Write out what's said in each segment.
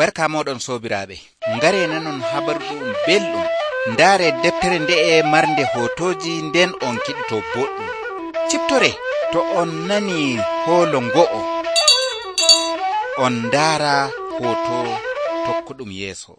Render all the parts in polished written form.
barka moɗon sobiraɓe, ngare nanon habarɗum belɗum. Ndare deftere nde'e marnde hotoji nden on kiɗito boɗɗum. Ciptore to on nani holo ngo'o, on ndara hoto tokkuɗum yeso.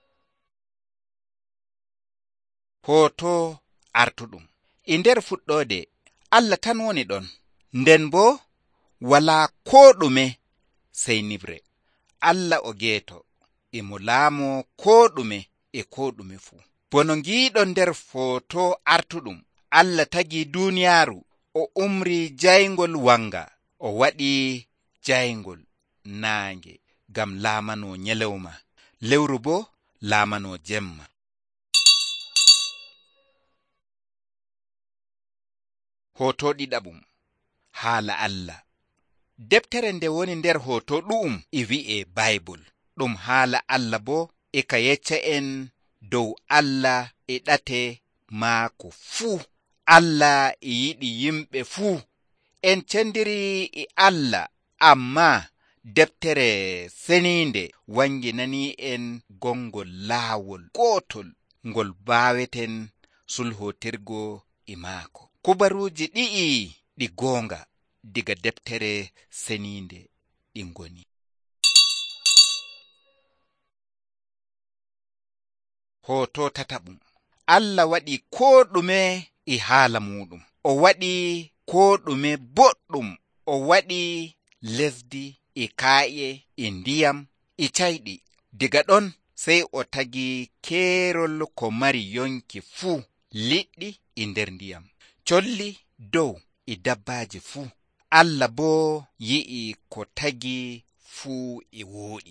Hoto artuɗum. E nder fuɗɗode Allah tan woni ɗon, nden bo wala ko ɗume sey nibre. Allah o geeto, emo laamo ko ɗume e ko ɗume fu. Bono ngiɗon nder foto artuɗum, Allah tagi duniyaaru, o umri jaygol wanga, o waɗi jaygol naange gam laamano nyalewma, lewru bo laamano jemma. Hoto ɗiɗaɓum, haala Allah. Deftere nde woni nder hoto ɗu'um e wi'e Bible. Ɗum haala Allah bo e ka yecca en dow Allah e ɗate maako fuu. Allah e yiɗi yimɓe fuu. En cendiri e Allah, amma deftere seninde wanginani en gongol laawol gotol ngol baweten sulhotirgo e maako. Kubaruji ɗi'i ɗi gonga diga deftere seninde ɗi ngoni. Hoto tataɓum. Allah waɗi ko ɗume e haala muɗum. O waɗi ko ɗume boɗɗum. O waɗi lesdi e ka'e e ndiyam e cayɗi. Diga ɗon sey o tagi kerol ko mari yonki fuu, liɗɗi e nder ndiyam, colli dow e dabbaji fuu. Allah bo yi'i ko tagi fuu e wooɗi.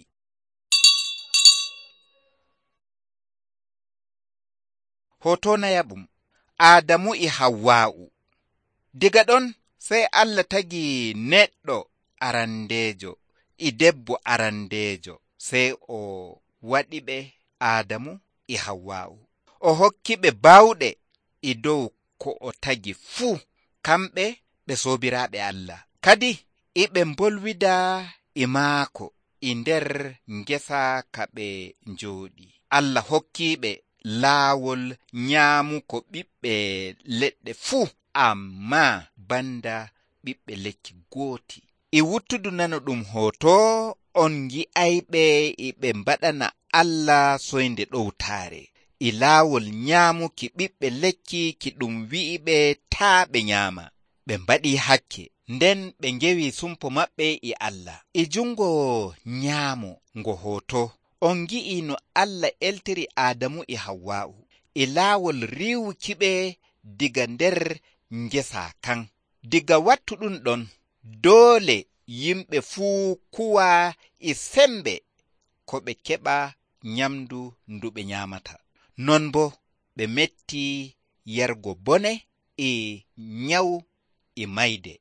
Hoto nayaɓum. Adamu e Hawwa'u. Diga ɗon sey Allah tagi neɗɗo arandejo e debbo arandejo, sey o waɗi ɓe Adamu e Hawwa'u. O hokki ɓe bawɗe e dow ko o tagi fuu. Kamɓe ɓe sobiraɓe Allah. Kadi iɓe mbolwida e maako e nder ngesa ka ɓe njooɗi. Allah hokkiɓe laawol nyaamuko ɓiɓɓe leɗɗe fuu, amma banda ɓiɓɓe lekki gooti. E wuttudu nano ɗum hoto, on gi'ayɓe ɓe mbaɗana Allah soynde ɗowtaare e laawol nyaamuki ɓiɓɓe lekki ki ɗum wi'iɓe taa ɓe nyaama. Ɓe mbaɗi hakke, nden ɓe ngewi sumpo maɓɓe e Allah. E jungo nyaamo ngo hoto, on gi'i no Allah eltiri Adamu e Hawwa'u e laawol riwukiɓe diga nder ngesa kan. Diga wattu ɗum ɗon, doole yimɓe fuu kuwa e sembe ko ɓe keɓa nyamdu ndu ɓe nyamata. Non bo ɓe metti yargo bone e nyawu e mayde.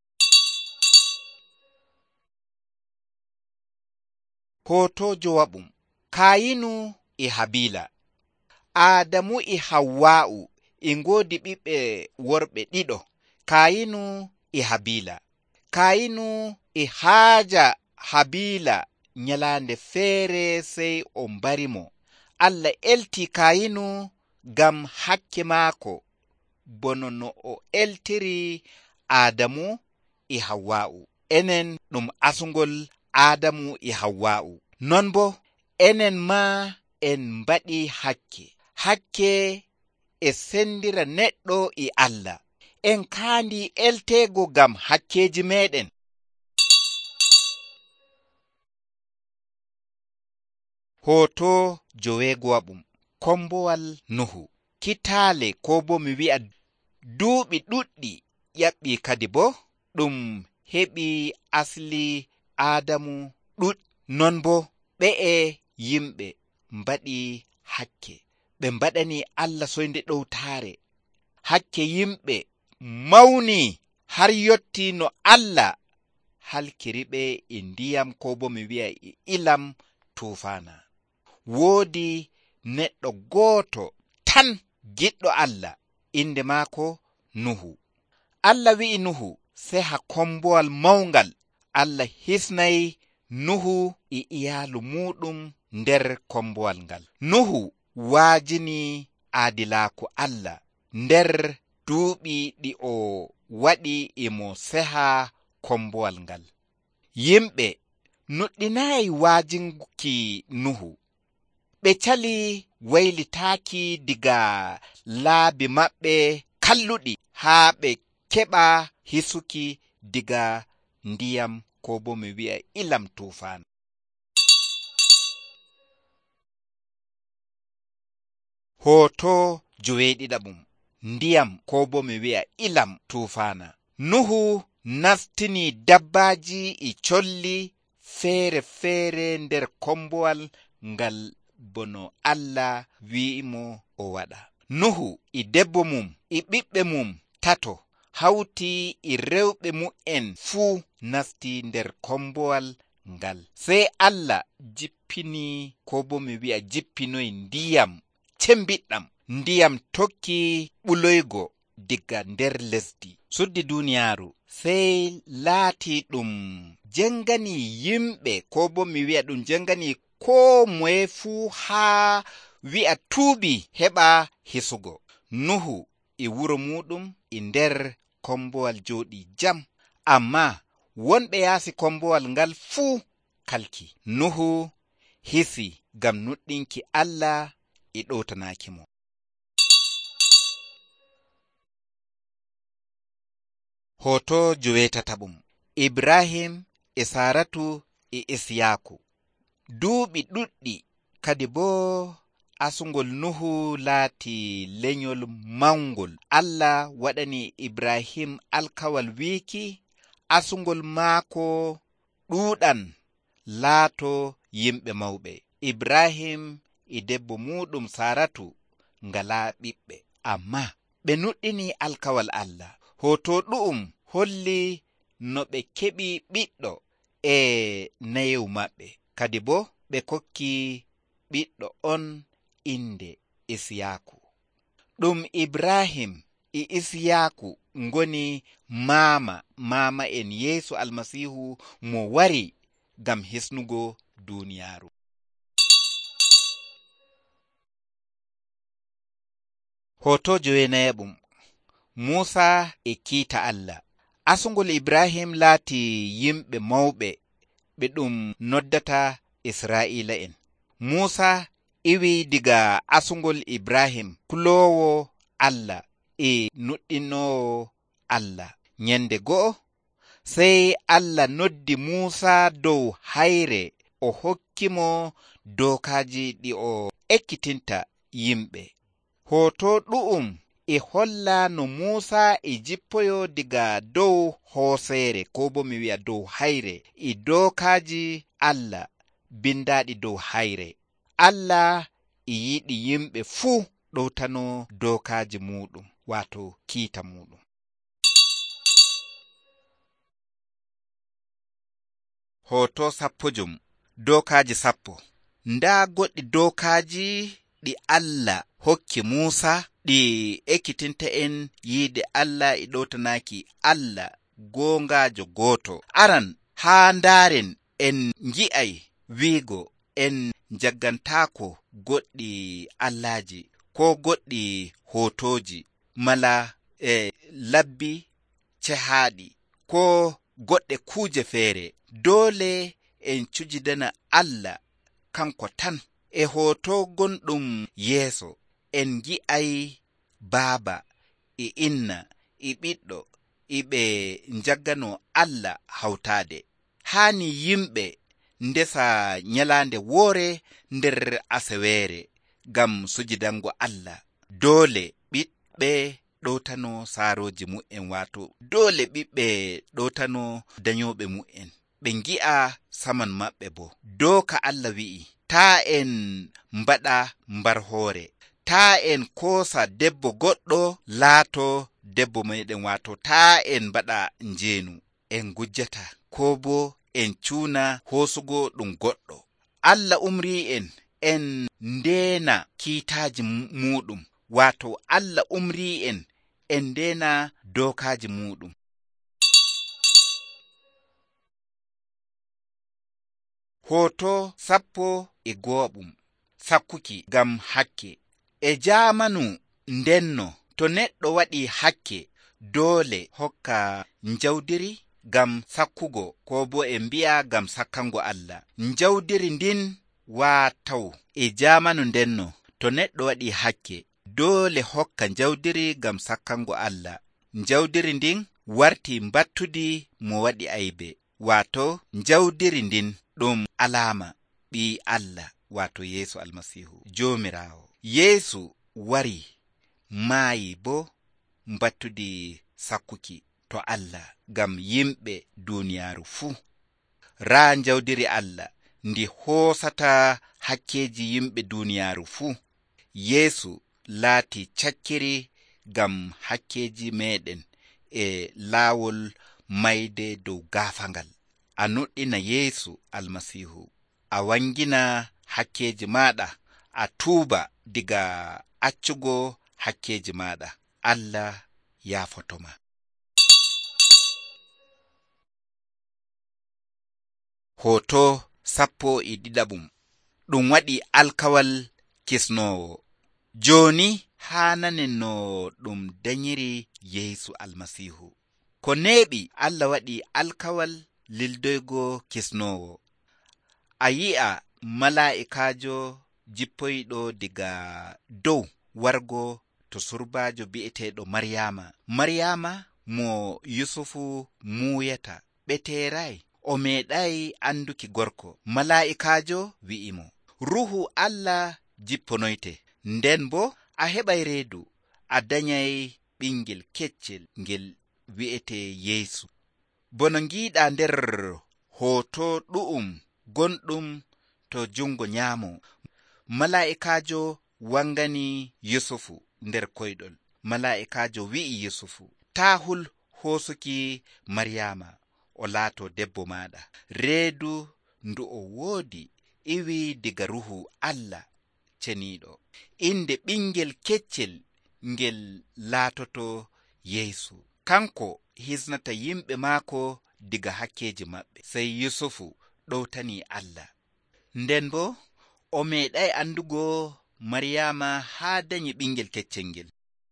Hoto jowaɓum. Kayinu e Habila. Adamu e Hawwa'u e ngodi ɓiɓɓe worɓe ɗiɗo, Kayinu e Habila. Kayinu e haaja Habila nyalande feere, sey o mbarimo. Allah elti Kayinu gam hakke maako, bono no o eltiri Adamu e Hawwa'u. Enen ɗum asugol Adamu e Hawwa'u. Non bo enen ma en mbaɗi hakke. Hakke e sendira neɗɗo e Allah. En kaandi eltego gam hakkeji meɗen. Hoto jowegowaɓum. Kombowal Nuhu. Kitaale ko bo mi wi'a duuɓi ɗuɗɗi ƴaɓɓi, kadi bo ɗum heɓi asli Adamu ɗuɗ. Non bo ɓe'e yimɓe mbaɗi hakke. Ɓe mbaɗani Allah soynde ɗowtaare. Hakke yimɓe mawni har yotti no Allah halkiriɓe e ndiyam ko bo mi wi'a e ilam tufana. Woodi neɗɗo gooto tan giɗɗo Allah, inde maako Nuhu. Allah wi'i Nuhu seha kombowal mawngal. Allah hisnay Nuhu e iyaalu muɗum nder kombowal ngal. Nuhu waajini aadilaaku Allah nder duuɓi ɗi o waɗi imo seha kombowal ngal. Yimɓe nuɗɗinayi waajinki Nuhu. Ɓe cali waylitaaki diga laabi maɓɓe kalluɗi haa ɓe keɓa hisuki diga ndiyam ko bo mi wi'a ilam tuufaana. Hoto joweeɗiɗaɓum ndiyam ko bo mi wi'a ilam tuufaana. Nuhu nastini dabbaaji e colli feere nder kombowal ngal bono Allah wi'imo o waɗa. Nuhu e debbo mum e ɓiɓɓe mum tato hawti e rewɓe mu'en fuu nasti nder kombowal ngal. Sey Allah jippini ko bo mi wi'a jippinoy ndiyam cembiɗɗam. Ndiyam tokki ɓuloygo diga nder lesdi. Suddi duniyaaru sey laati ɗum jengani yimɓe ko bo mi wi'a ɗum jengani ko moye fuu haa wi'a tuubi heɓa hisugo. Nuhu e wuro muɗum e nder kombowal jooɗi jam, amma wonɓe yaasi kombowal ngal fuu kalki. Nuhu hisi ngam nuɗɗinki Allah e ɗowtanaaki mo. Hoto joweetataɓum Ibrahim e Saratu e Isiyaku. Duuɓi ɗuɗɗi kadi bo asungol Nuhu laati lenyol mawngol. Allah waɗani Ibrahim alkawal wiiki asungol maako ɗuuɗan laato yimɓe mawɓe. Ibrahim e debbo muɗum Saratu ngala ɓiɓɓe, amma ɓe nuɗɗini alkawal Allah. Hoto ɗu'um holli no ɓe keɓi ɓiɗɗo e nayewu maɓɓe, kadi bo ɓe kokki ɓiɗɗo on inde Isiyaku. Ɗum Ibrahim e Isiyaku ngoni mama en Yeesu Almasihu mo wari ngam hisnugo duniyaaru. Hoto jowenayaɓum Musa e kiita Allah. Asungol Ibrahim laati yimɓe mawɓe ɓe ɗum noddata Israa'ila'en. Musa iwi diga asungol Ibrahim kuloowo Allah e nuɗɗinoowo Allah. Nyende go'o sey Allah noddi Musa dow hayre o hokkimo dookaaji ɗi o ekkitinta yimɓe. Hoto ɗu'um e holla no Musa e jippoyo diga dow hooseere ko bo mi wi'a dow hayre e dookaaji Allah bindaaɗi dow hayre. Allah e yiɗi yimɓe fuu ɗowtano dookaaji muɗum wato kiita muɗum. Hoto sappojum dookaaji sappo. Ndaa goɗɗi dookaaji ɗi Allah hokki Musa ɗi ekkitinta en yiide Allah e ɗowtanaaki Allah goongaajo gooto. Aran haa ndaaren en ngi'ay wiigo en jaggantaako goɗɗi Allahji ko goɗɗi hotoji mala labbi cehaaɗi ko goɗɗe kuuje feere. Doole en cujidana Allah kanko tan. E hoto gonɗum yeeso en gi'ay baaba e inna e ɓiɗɗo e ɓe jaggano Allah hawtaade. Haani yimɓe ndesa nyalaande woore nder aseweere ngam sujidango Allah. Doole ɓiɓɓe ɗowtano saaroji mu'en wato doole ɓiɓɓe ɗowtano dañoɓe mu'en. Ɓe ngi'a saman maɓɓe bo. Dooka Allah wi'i taa en mbaɗa mbar hoore, taa en koosa debbo goɗɗo laato debbo meɗen wato taa en mbaɗa njeenu. En gujjata ko bo en cuuna hoosugo ɗum goɗɗo. Allah umri en ndeena kiitaaji muɗum wato Allah umri en ndeena dookaaji muɗum. Hoto sappo e go'oɓum sakkuki gam hakke. E jamanu ndenno to neɗɗo waɗi hakke doole hokka njawdiri gam sakkugo ko bo e mbi'a gam sakkango Allah. Njawdiri ndin waataw e jamanu ndenno to neɗɗo waɗi hakke doole hokka njawdiri gam sakkango Allah. Njawdiri ndin warti battudi mo waɗi aibe, wato njawdiri ndin ɗum alama ɓi Allah wato Yesu almasihu jomirawo. Yesu wari maayi bo battudi sakkuki to Allah gam yimɓe duniyaaru fuu. Raa njawdiri Allah ndi hoosata hakkeji yimɓe duniyaaru fuu. Yesu laati cakkiri gam hakkeji meɗen e laawol mayde dow gaafangal. A nuɗɗina Yesu almasihu, a wangina hakkeji maɗa, a tuuba diga accugo hakkeji maɗa. Allah yafotoma. Hoto sappo e ɗiɗaɓum ɗum waɗi alkawal kisnowo. Joni hananen no ɗum danyiri Yesu almasihu. Ko neɓi Allah waɗi alkawal lildoygo kisnowo. A yi'a mala'ikajo jippoyɗo diga dow wargo to surbajo bi'eteɗo Maryama mo Yusufu muyata ɓeterai o meɗai anduki gorko. Mala'ikajo wi'imo, Ruhu Allah jipponoyte, nden bo a heɓai reedu a danyai ɓingel keccel ngel wi'ete Yesu. Bono ngiɗa nder hoto ɗu'um gonɗum to jungo nyamo, mala'ikajo wangani Yusufu nder koyɗol. Mala'ikajo wi'i Yusufu, ta hul hosuki Maryama o laato debbo maɗa. Reedu ndu o woodi iwi diga Ruhu Allah ceniɗo. Inde ɓingel keccel ngel laatoto Yesu. Kanko hisnata yimɓe maako diga hakkeji maɓɓe. Sai Yusufu ɗowtani Allah. Nden bo o meɗai andugo Maryama haa danyi ɓingel keccel ngel.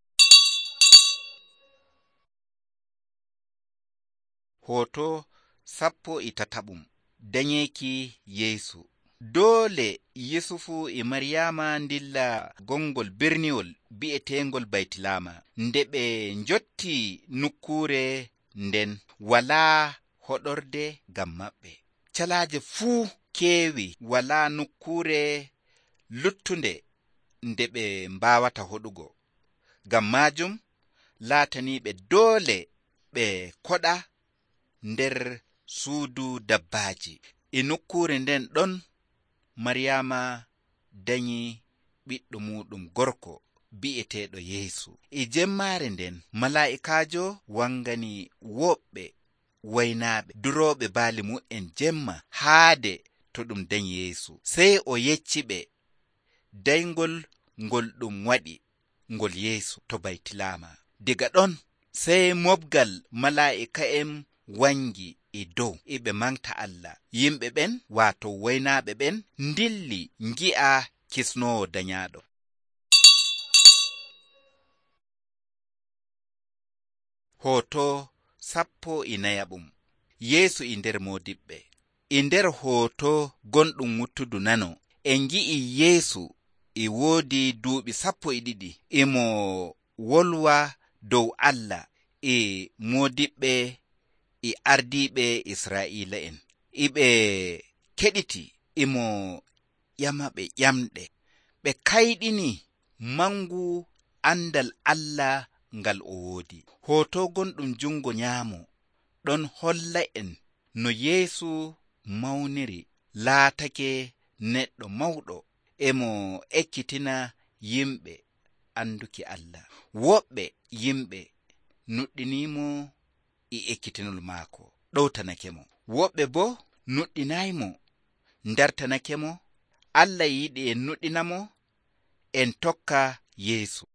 Hoto sappo e tataɓum danyeki Yesu. Doole Yusufu e Maryama ndilla gongol birniwol bi'etengol Baitilama. Nde ɓe njotti nukkure nden wala hoɗorde gam maɓɓe. Calaje fuu kewi, wala nukkure luttunde nde ɓe mbawata hoɗugo. Gam majum laatani ɓe doole ɓe koɗa nder suudu dabbaji. E nukkure nden ɗon Maryama danyi ɓiɗɗo muɗum gorko bi'eteɗo Yesu. E jemmare nden mala'ikajo wangani woɓɓe waynaɓe duroɓe baali mu'en jemma haade to ɗum danyi Yesu. Sei o yecci ɓe daygol ngol ɗum waɗi ngol Yesu to Baitilama. Diga ɗon sei mobgal mala'ika'en wangi e dow iɓe manta Allah. Yimɓe ɓen wato waynaɓe ɓen ndilli ngi'a kisnowo danyaɗo. Hoto sappo e nayaɓum Yesu e nder modiɓɓe. E nder hoto gonɗum wuttudu nano en gi'i Yesu e woodi duuɓi 12 emo wolwa dow Allah e modiɓɓe e ardiɓe Isra'ila'en. Iɓe keɗiti emo ƴamaɓe ƴamɗe. Ɓe kayɗini mangu andal Allah ngal o woodi. Hoto gonɗum jungo nyamo ɗon holla en no Yesu mauniri laatake neɗɗo mauɗo emo ekkitina yimɓe anduki Allah. Woɓɓe yimɓe nuɗɗinimo e ekkitinol maako, ɗowtanakemo. Woɓɓe bo nuɗɗinaymo, dartanakemo. Allah yiɗi en nuɗɗinamo en tokka Yesu.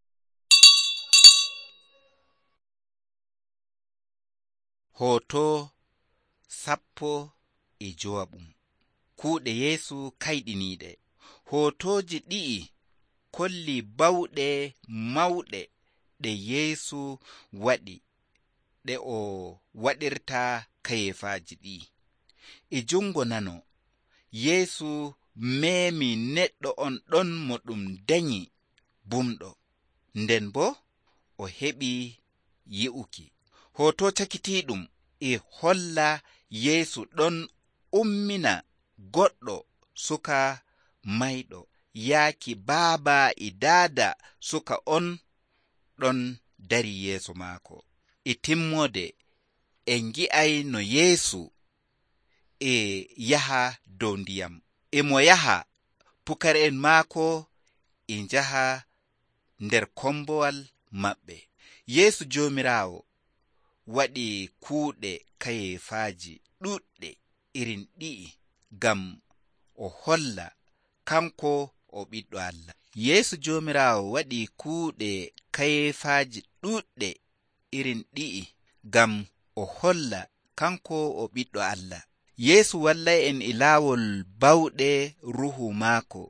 Hoto sappo e jowaɓum kuuɗe Yeesu kayɗiniiɗe. Hootooji ɗi'i kolli bawɗe mawɗe ɗe Yeesu waɗi ɗe o waɗirta kayeefaaji ɗi. E jungo nano Yeesu meemi neɗɗo on ɗon mo ɗum danyi bumɗo, nden bo o heɓi yi'uki. Hoto cakitiiɗum e holla Yeesu ɗon ummina goɗɗo suka mayɗo yaaki baaba e daada suka on ɗon dari yeeso maako. E timmode en gi'ay no Yeesu e yaha dow ndiyam, e mo yaha pukara'en maako e njaha nder kombowal maɓɓe. Yeesu Joomiraawo waɗi kuuɗe kayeefaaji ɗuɗɗe irin ɗi'i ngam o holla kanko o ɓiɗɗo Allah. Yeesu Joomiraawo waɗi kuuɗe kayeefaaji ɗuɗɗe irin ɗi'i ngam o holla kanko o ɓiɗɗo Allah. Yeesu wallay en e laawol bawɗe ruhu maako.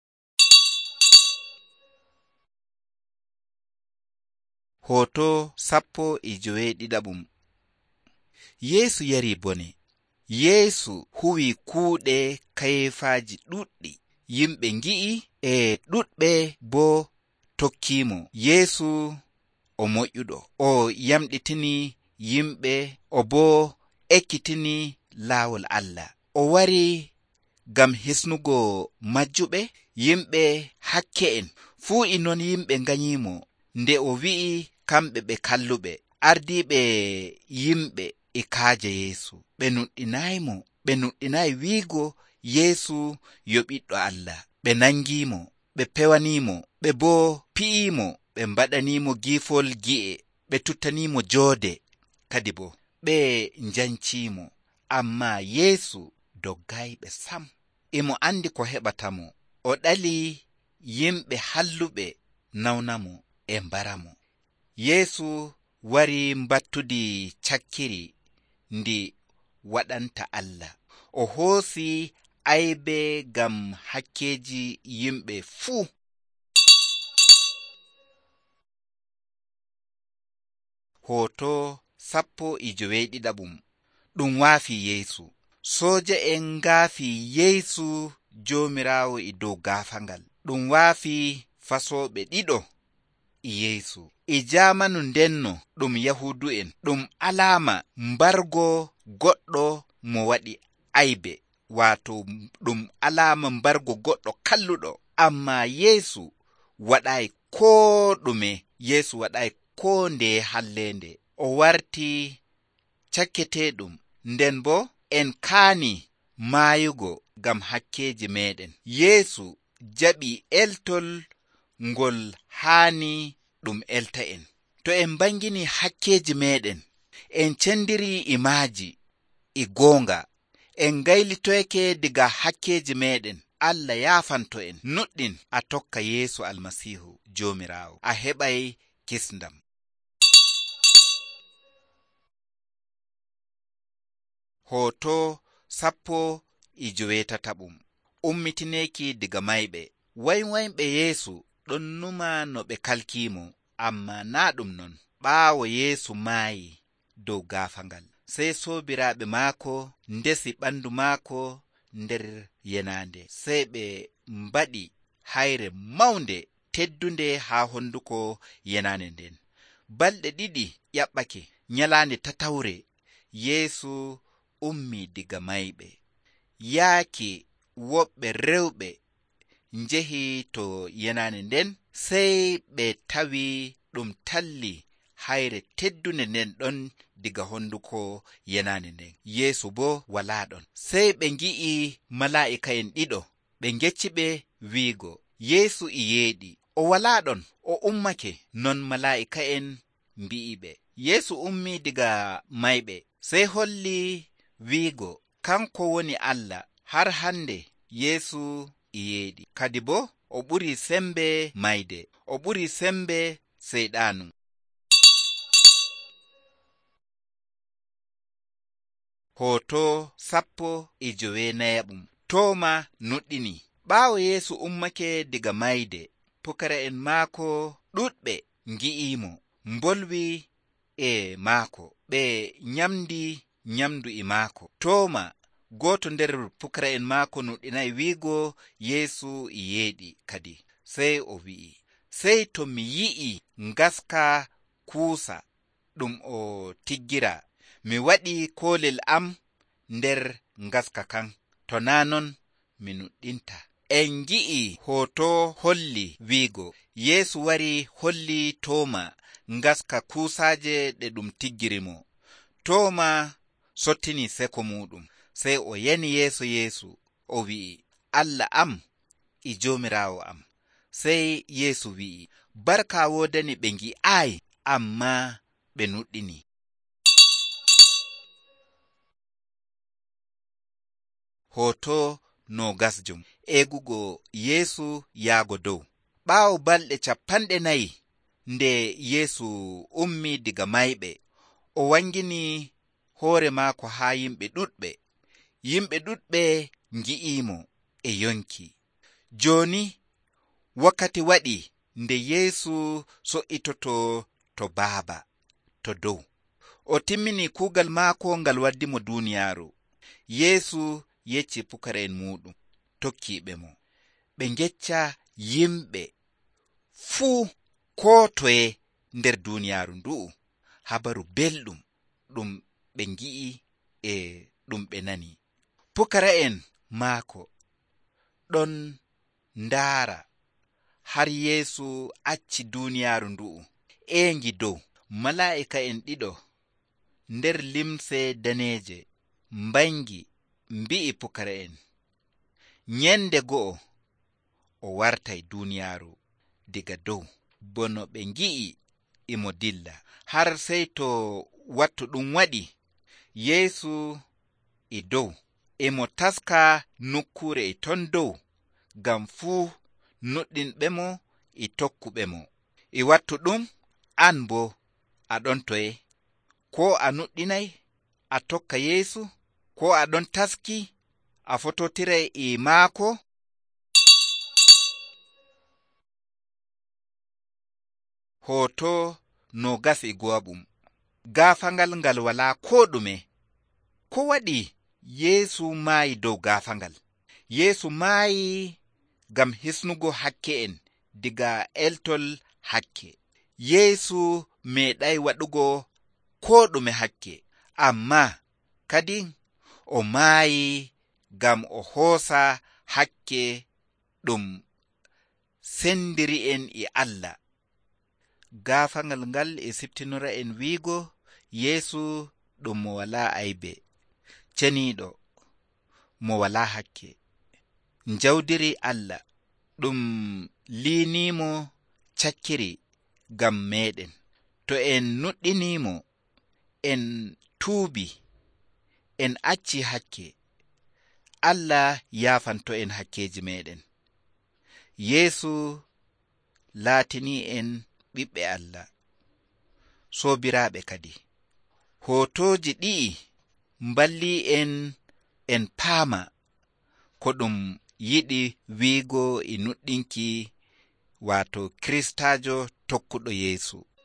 Hoto 17. Yeesu yari bone. Yeesu huwi kuuɗe kayeefaaji ɗuɗɗi. Yimɓe ngi'i e ɗuɗɓe bo tokkimo. Yeesu o moƴƴuɗo. O yamɗitini yimɓe, o bo ekkitini laawol Allah. O wari ngam hisnugo majjuɓe. Yimɓe hakke'en fuu e non yimɓe nganyimo nde o wi'i kamɓe ɓe kalluɓe. Ardiiɓe yimɓe e kaaja Yeesu. Ɓe nuɗɗinaymo. Ɓe nuɗɗinayi wiigo Yeesu yo ɓiɗɗo Allah. Ɓe nangimo, ɓe pewanimo, ɓe bo pi'imo, ɓe mbaɗanimo giifol gi'e, ɓe tuttanimo joode. Kadi bo ɓe njancimo. Amma Yeesu doggayɓe sam. Emo andi ko heɓatamo. O ɗali yimɓe halluɓe nawnamo e mbaramo. Yeesu wari mbattudi cakkiri ndi waɗanta Allah. O hoosi aybe ngam hakkeji yimɓe fuu. Hoto 17. Ɗum waafi Yeesu. Sooja'en ngaafi Yeesu Joomiraawo e dow gaafangal. Ɗum waafi fasooɓe ɗiɗo e Yeesu. E jaamanu ndenno ɗum Yahuudu'en, ɗum alaama mbargo goɗɗo mo waɗi aybe, waato ɗum alaama mbargo goɗɗo kalluɗo. Amma Yeesu waɗayi koo ɗume. Yeesu waɗayi koo nde hallende. O warti cakketeeɗum, nden bo en kaani maayugo ngam hakkeji meɗen. Yeesu jaɓi eltol ngol haani ɗum elta en. To en bangini hakkeji meɗen, en cendiri imaaji e goonga, en gaylitoyke diga hakkeji meɗen, Allah yaafanto en. Nuɗɗin a tokka Yeesu Almasiihu Joomiraawo, a heɓay kisndam. Hoto 18. Ummitineeki diga mayɓe. Waynwaynɓe Yeesu ɗon numa no ɓe kalkimo, amma na ɗum non. Ɓaawo Yeesu maayi dow gaafangal, sey soobiraaɓe maako ndesi ɓandu maako nder yenande, sey ɓe mbaɗi hayre mawnde teddunde haa honduko yenande nden. Balɗe 2 ƴaɓɓake. Nyalaande tatawre Yeesu ummi diga mayɓe. Yaaki woɓɓe rewɓe njehi to yenande nden, sey ɓe tawi ɗum talli hayre teddunde nden ɗon diga honduko yenande nden. Yeesu bo walaa ɗon. Sey ɓe ngi'i malaa'ika'en 2, ɓe ngecci ɓe wiigo Yeesu e yeeɗi. O walaa ɗon, o ummake. Non malaa'ika'en mbi'i ɓe. Yeesu ummi diga mayɓe, sey holli wiigo kanko woni Allah. Har hande Yeesu e yeeɗi. Kadi bo o ɓuri sembe mayde, o ɓuri sembe seyɗaanu. Hoto 19. Tooma nuɗɗini. Ɓaawo Yeesu ummake diga mayde, pukara'en maako ɗuɗɓe ngi'imo, mbolwi e maako, ɓe nyamdi nyamdu e maako. Tooma, gooto nder pukara'en maako, nuɗɗinayi wiigo Yeesu e yeeɗi kadi. Sey o wi'i, sey to mi yi'i ngaska kuusa ɗum o tiggira, mi waɗi koolel am nder ngaska kan, to naa non mi nuɗɗinta. En gi'i hoto holli wiigo Yeesu wari holli Tooma ngaska kuusaaje ɗe ɗum tiggirimo. Tooma sottini seko muɗum, sey o yani yeeso Yeesu, o wi'i, Allah am e joomiraawo am. Sey Yeesu wi'i, barka woodani ɓe ngi'aayi, amma ɓe nuɗɗini. Hoto nogasjum. Egugo Yeesu yaago dow. Ɓaawo balɗe 40 nde Yeesu ummi diga mayɓe, o wangini hoore maako haa yimɓe ɗuɗɓe. Yimɓe ɗuɗɓe ngi'imo e yonki. Jooni wakkati waɗi nde Yeesu so'itoto to Baaba to dow. O timmini kuugal maako ngal waddimo duuniyaaru. Yeesu yecci pukara'en muɗum tokkiɓe mo, ɓe ngecca yimɓe fuu ko toye nder duuniyaaru ndu'u habaru belɗum ɗum ɓe ngi'i e ɗum ɓe nani. Pukara'en maako ɗon ndaara har Yeesu acci duuniyaaru ndu'u engi dow. Malaa'ika'en ɗiɗo nder limse daneeje mbangi mbi'i pukara'en, nyende go'o o wartay duuniyaaru diga dow, bono ɓe ngi'i imo dilla. Har sey to wattu ɗum waɗi, Yeesu e dow, emo taska nokkure e ton dow, ngam fuu nuɗɗinɓe mo e tokkuɓe mo. E wattu ɗum, an bo aɗon toye? Ko a nuɗɗinay a tokka Yeesu? Ko aɗon taski a fototiray e maako? Hoto nogas. Gaafangal ngal walaa ko ɗume. Ko waɗi Yeesu maayi dow gaafangal? Yeesu maayi ngam hisnugo hakke en diga eltol hakke. Yeesu meeɗay waɗugo ko ɗume hakke, amma kadi o maayi ngam o hoosa hakke ɗum sendiri en e Allah. Gaafangal ngal e siftinora en wiigo Yeesu ɗum mo walaa aybe, ceniiɗo, mo walaa hakke, njawdiri Allah, ɗum liinimo cakkiri ngam meɗen. To en nuɗɗinimo, en tuubi, en acci hakke, Allah yaafanto en hakkeji meɗen. Yeesu laatini en ɓiɓɓe Allah, soobiraaɓe kadi. Hotoji ɗi'i mballi en paama ko ɗum yiɗi wiigo e nuɗɗinki, waato Kiristaajo tokkuɗo Yeesu.